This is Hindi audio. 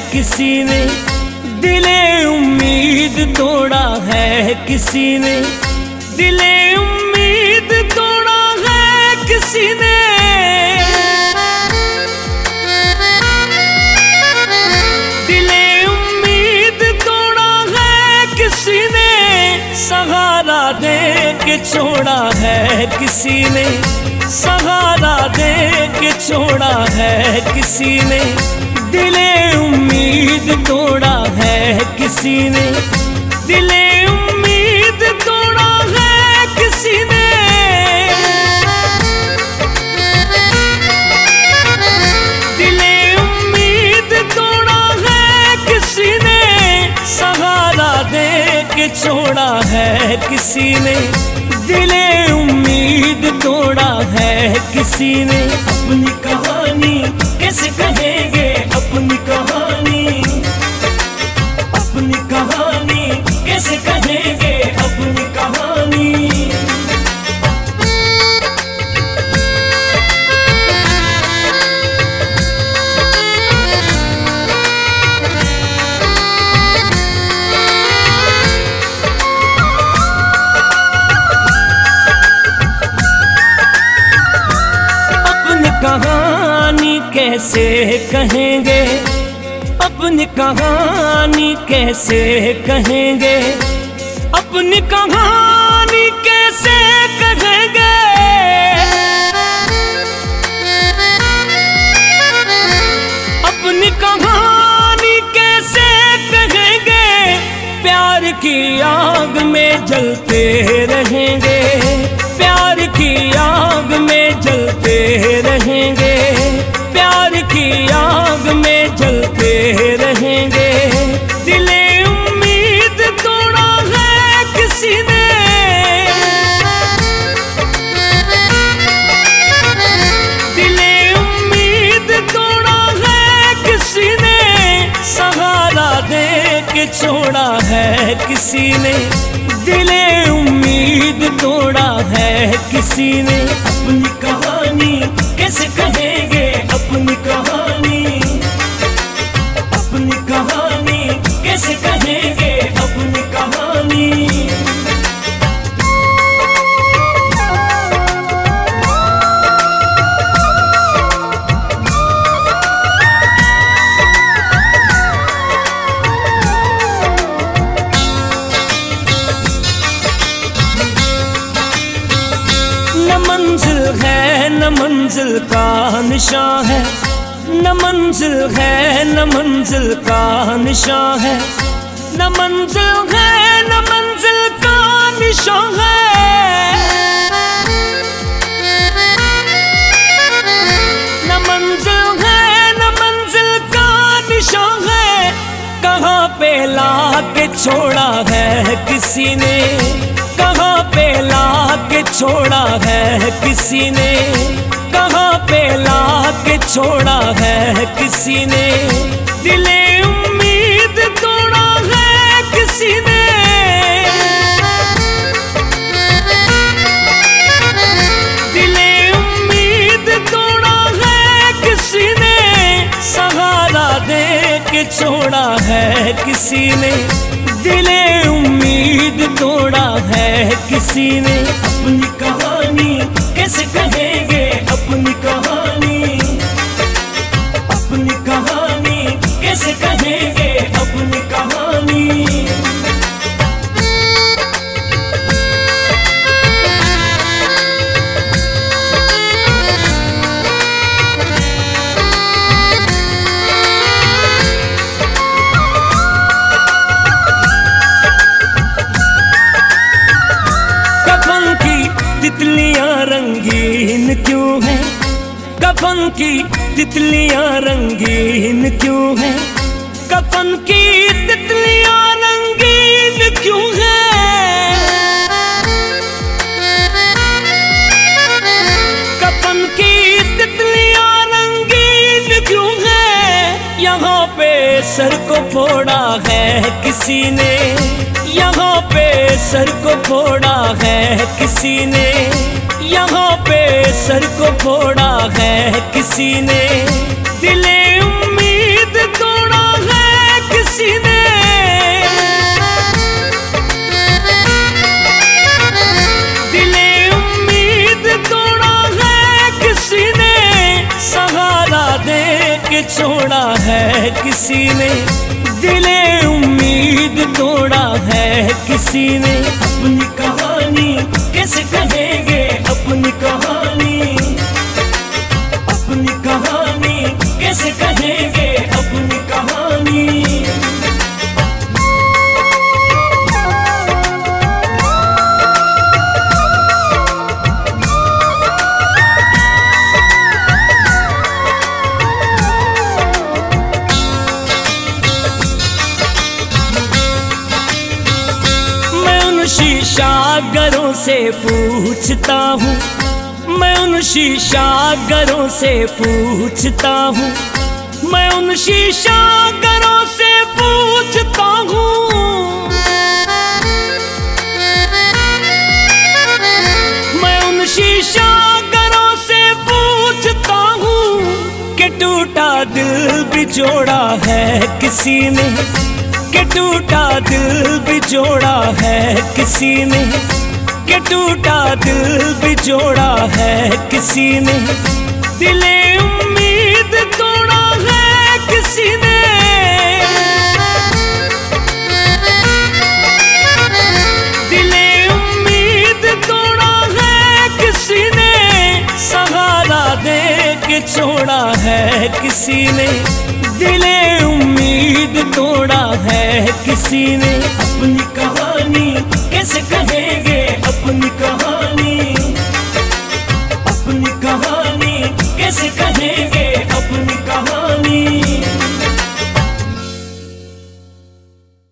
किसी ने, दिले उम्मीद तोड़ा है किसी ने, दिले उम्मीद तोड़ा है किसी ने। दिले उम्मीद तोड़ा है किसी ने, सहारा दे के छोड़ा है किसी ने, सहारा दे के छोड़ा है किसी ने। दिले उम्मीद तोड़ा है किसी ने, दिले उम्मीद तोड़ा है किसी ने। दिले उम्मीद तोड़ा है किसी ने, सहारा दे के छोड़ा है किसी ने। दिले उम्मीद तोड़ा है किसी ने। अपनी कहानी कैसे कहेंगे, अपनी कहानी, अपनी कहानी कैसे कहेंगे, अपनी कहानी। कहानी कैसे कहेंगे, अपनी कहानी कैसे कहेंगे, अपनी कहानी कैसे कहेंगे। अपनी कहानी कैसे कहेंगे, प्यार की आग में जलते रहेंगे, प्यार की आग में जलते रहेंगे, प्यार की आग में जलते रहेंगे। दिले उम्मीद तोड़ा है किसी ने, दिले उम्मीद तोड़ा है किसी ने, सहारा दे के छोड़ा है किसी ने। दिले उम्मीद तोड़ा है किसी ने। अपनी कहानी कैसे कहेंगे, अपनी कहानी, अपनी कहानी कैसे कहेंगे, अपनी कहानी। न मंजिल है न मंजिल का निशान है, न मंजिल है न मंजिल का निशान है, न मंजिल है न मंजिल का निशान है। न मंजिल है न मंजिल का निशान है, कहाँ पे ला के छोड़ा है किसी ने, कहाँ पे ला के छोड़ा है किसी ने, कहाँ पे ला के छोड़ा है किसी ने। दिले उम्मीद तोड़ा है किसी ने, दिले उम्मीद तोड़ा है किसी ने, सहारा दे के छोड़ा है किसी ने। दिले उम्मीद तोड़ा है किसी ने। अपनी कहानी कैसे कहेंगे, अपनी कहानी, अपनी कहानी कैसे कहेंगे, अपनी कहानी। तितलियां रंगीन क्यों है, कफन की तितलियां रंगीन क्यों है, कफन की तितलियां रंगीन क्यों है। कफन की तितलियां रंगीन क्यों है, यहाँ पे सर को फोड़ा है किसी ने, यहाँ पे सर को फोड़ा है किसी ने, यहाँ पे सर को फोड़ा है किसी ने। दिले उम्मीद तोड़ा है किसी ने, दिले उम्मीद तोड़ा है किसी ने, सहारा दे के छोड़ा है किसी ने, दिले उम्मीद तोड़ा है किसी ने। अपनी कहानी कैसे कहेंगे, अपनी कहानी, अपनी कहानी कैसे कहेंगे, अपनी कहानी। शीशागरों से पूछता हूँ, मैं उन शीशागरों से पूछता हूँ, मैं उन शीशागरों से पूछता हूँ, मैं उन शीशागरों से पूछता हूँ कि टूटा दिल भी जोड़ा है किसी ने, कि टूटा दिल भी जोड़ा है किसी ने, कि टूटा दिल भी जोड़ा है किसी ने, दिले उम्मीद तोड़ा है किसी ने, दिले उम्मीद तोड़ा है किसी ने, सहारा दे के छोड़ा है किसी ने, दिले उम्मीद तोड़ा है किसी ने। अपनी कहानी कैसे कहेंगे, अपनी कहानी, अपनी कहानी कैसे कहेंगे,